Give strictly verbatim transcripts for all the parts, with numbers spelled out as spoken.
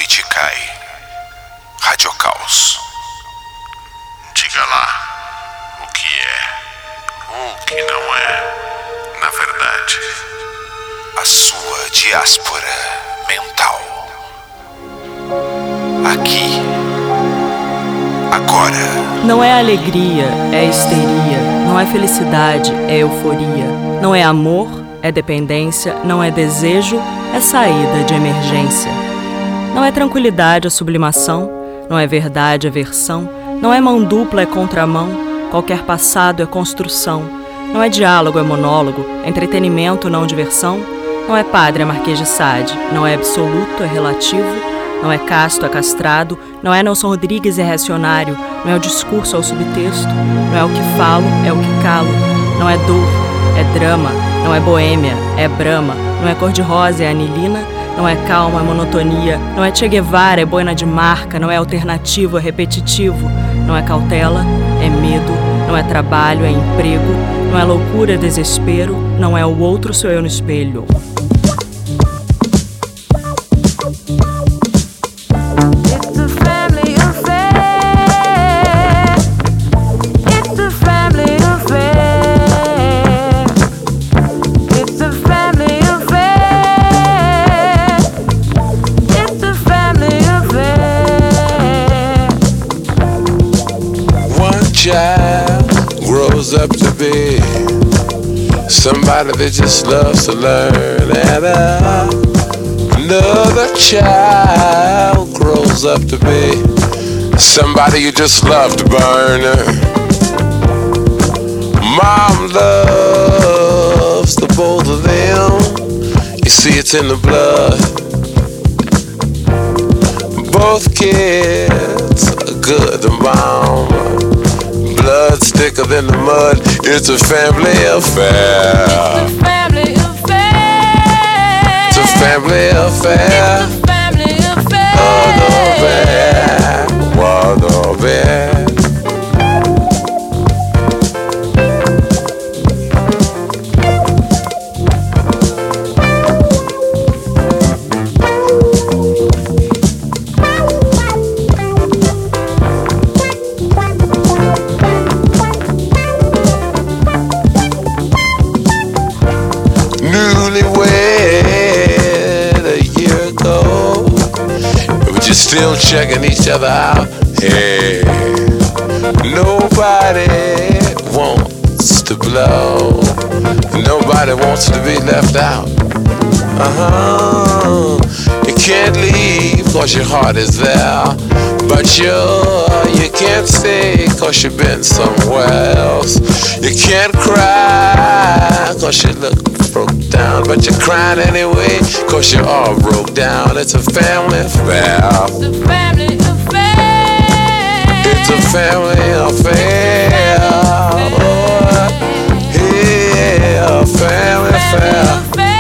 noite cai. Rádio Caos. Diga lá o que é ou o que não é, na verdade, a sua diáspora mental. Aqui, agora. Não é alegria, é histeria. Não é felicidade, é euforia. Não é amor, é dependência. Não é desejo, é saída de emergência. Não é tranquilidade, é sublimação. Não é verdade, é versão. Não é mão dupla, é contramão. Qualquer passado é construção. Não é diálogo, é monólogo. É entretenimento, não diversão. Não é padre, é Marquês de Sade. Não é absoluto, é relativo. Não é casto, é castrado. Não é Nelson Rodrigues, é reacionário. Não é o discurso, é o subtexto. Não é o que falo, é o que calo. Não é dor, é drama. Não é boêmia, é brama. Não é cor-de-rosa, é anilina. Não é calma, é monotonia. Não é Che Guevara, é boina de marca. Não é alternativo, é repetitivo. Não é cautela, é medo. Não é trabalho, é emprego. Não é loucura, é desespero. Não é o outro, sou eu no espelho. Up to be somebody that just loves to learn, and uh, another child grows up to be somebody you just love to burn. Mom loves the both of them. You see, it's in the blood. Both kids are good to mom. Blood's thicker than the mud. It's a family affair. It's a family affair. It's a family affair. It's a family affair. Oh, no bad. Oh, no bad. Still checking each other out. Hey, nobody wants to blow. Nobody wants to be left out. Uh-huh. You can't leave cause your heart is there. But you, you can't stay cause you've been somewhere else. You can't cry cause you look broke down. But you're crying anyway cause you're all broke down. It's a family affair. It's a family affair. It's a family affair. Oh, yeah, a family affair.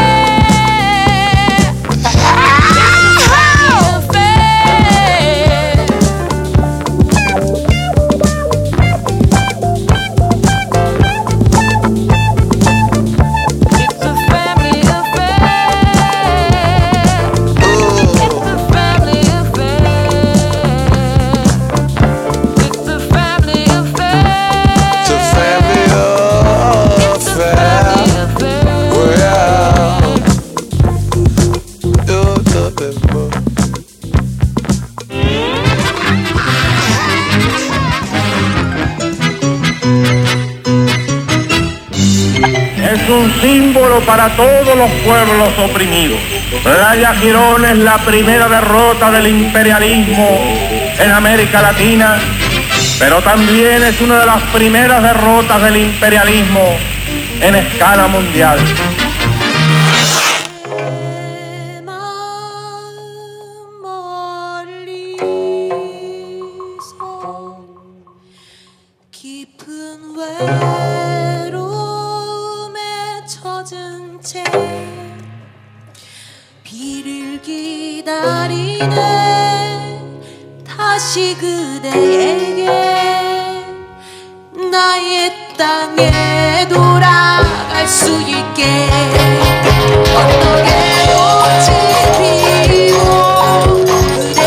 Símbolo para todos los pueblos oprimidos. Playa Girón es la primera derrota del imperialismo en América Latina, pero también es una de las primeras derrotas del imperialismo en escala mundial. 비를 기다리네 다시 그대에게 나의 땅에 돌아갈 수 있게 어떻게 꽃이 피고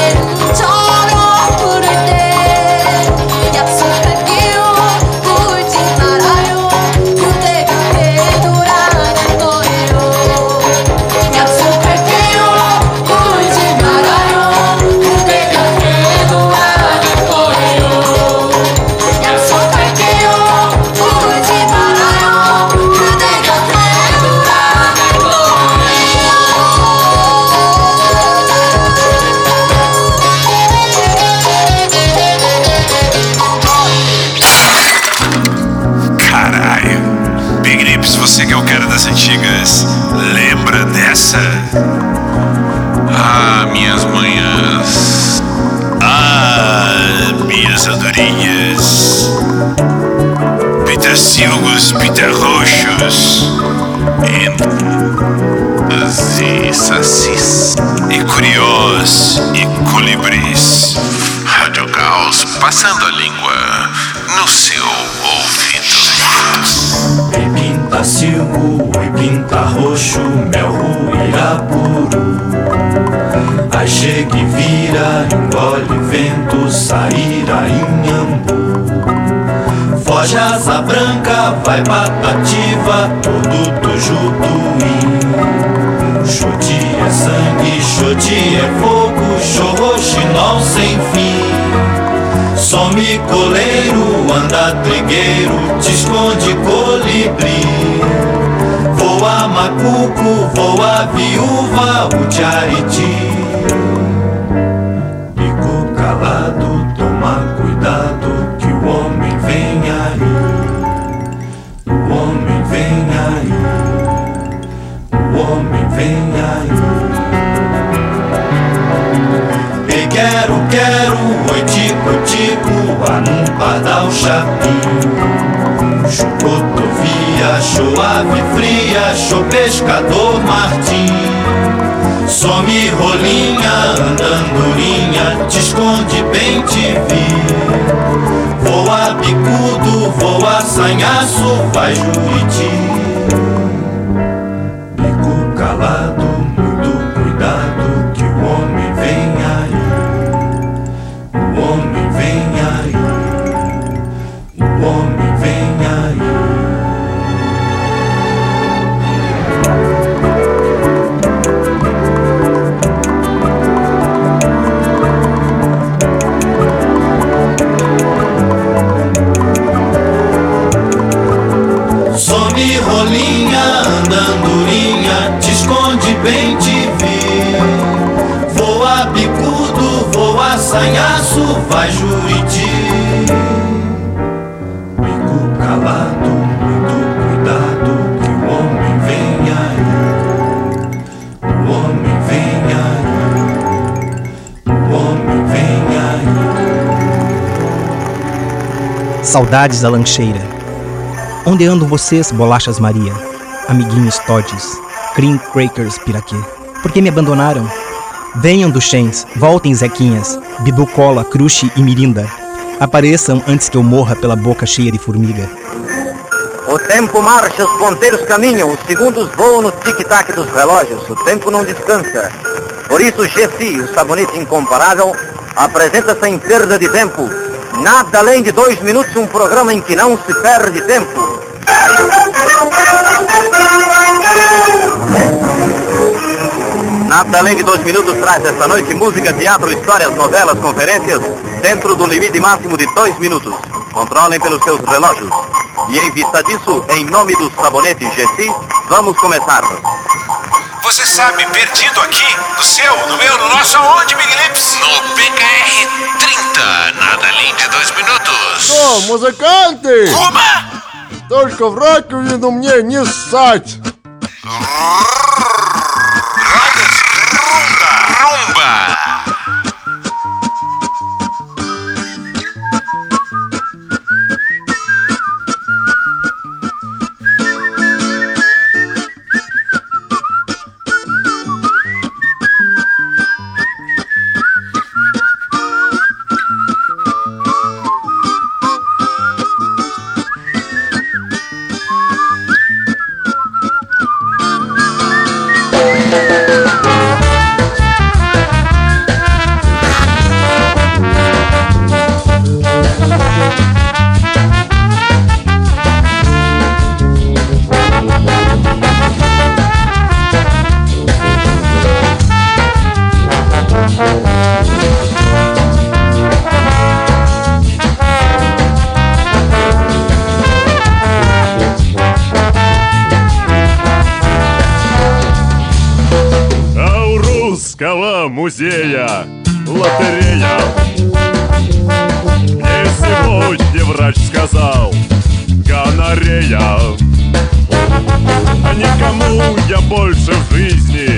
essa? Ah, minhas manhãs. Ah, minhas andorinhas. Pitacílogos, pitarroxos, entas e sacis, e curiós e colibris. Rádio Caos, passando a língua no seu ouvido. Oi pintacilgo, oi pintarroxo, melro irapuru. Aí chega e vira, engole vento, saíra inhambu. Foge asa branca, vai patativa, todo tujutuim. Xoti é sangue, xoti é fogo, xorroxinol sem fim. Some coleiro, anda trigueiro, te esconde colibri. Voa macuco, voa viúva, o tiariti. Bico calado, toma cuidado, que o homem vem aí. O homem vem aí. O homem vem aí. E quero, quero, oi tico, tico, a num pardal chapinho. Chocotovia, show ave fria, show pescador Martim. Some rolinha, andandurinha, te esconde bem te vi. Voa bicudo, voa sanhaço, vai juriti. Bico calado, muito cuidado, que o homem vem aí. O homem vem aí. O homem vem aí. Some rolinha, andandurinha, te esconde bem te vi. Voa bicudo, voa sanhaço, vai juriti. Bico calado, muito cuidado, que o homem vem aí. O homem vem aí. O homem vem aí. Saudades da lancheira. Onde andam vocês, bolachas Maria, amiguinhos Todds, cream crackers piraquê? Por que me abandonaram? Venham Duchens, voltem Zequinhas, Bidu Cola, Cruxe e Mirinda. Apareçam antes que eu morra pela boca cheia de formiga. O tempo marcha, os ponteiros caminham, os segundos voam no tic-tac dos relógios, o tempo não descansa. Por isso G C, o sabonete incomparável, apresenta sem perda de tempo. Nada além de dois minutos, um programa em que não se perde tempo. Nada além de dois minutos traz esta noite música, teatro, histórias, novelas, conferências, dentro do limite máximo de dois minutos. Controlem pelos seus relógios. E em vista disso, em nome do sabonete G C, vamos começar. Você sabe, perdido aqui, no seu, no meu, no nosso, aonde, Miguelips? No P K R trinta, nada além de dois minutos. О, музыканты! Кума! Только в раковину мне не ссать! Rumba! Музея лотерея. Мне сегодня врач сказал гонорея. А никому я больше в жизни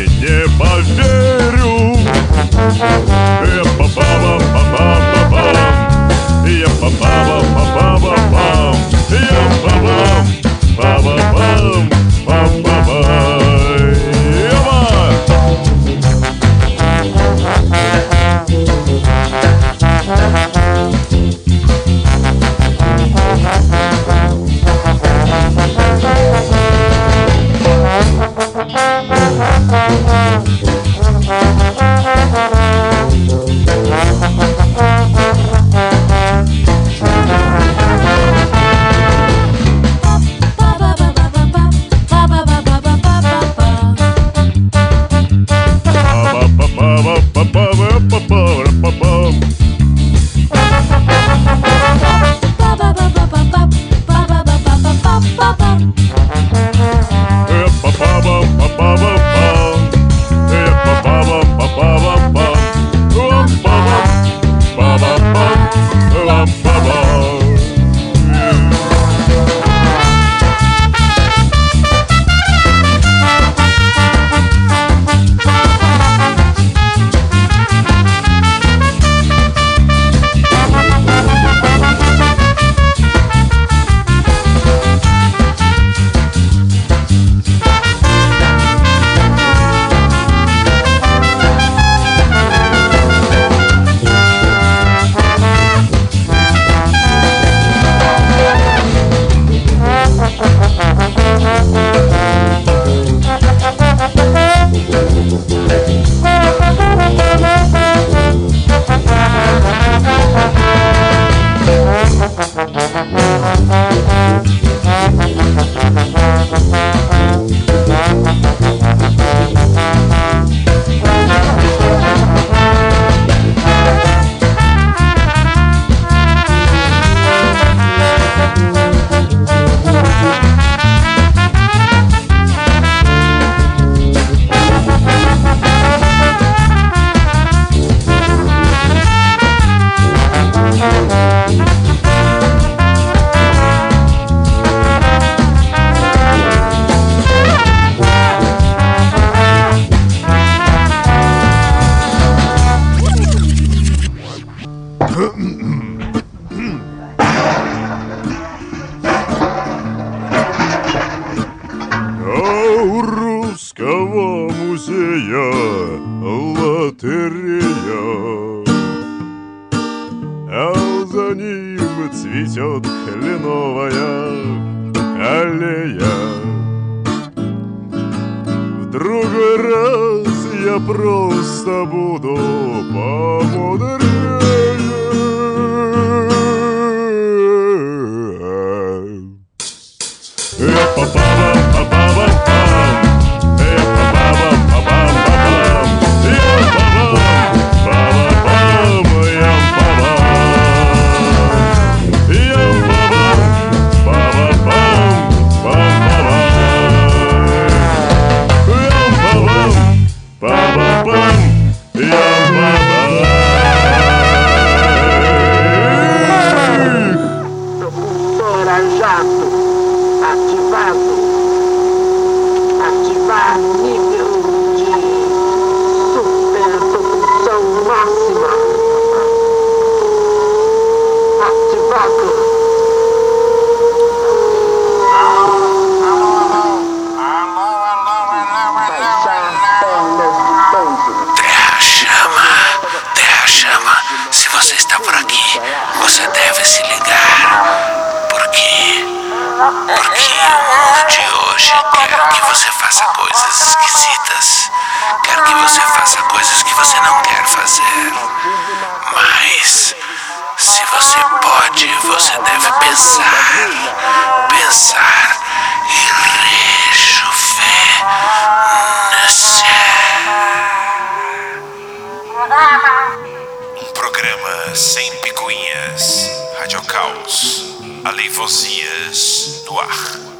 Русского музея лотерея, а за ним цветет кленовая аллея. В другой раз я просто буду помудрее. Você deve se ligar, porque, porque o mundo de hoje quer que você faça coisas esquisitas, quer que você faça coisas que você não quer fazer. Mas, se você pode, você deve pensar, pensar e réchauffer no céu. Um programa sem picuinhas, Rádio Caos, Aleivosias no ar.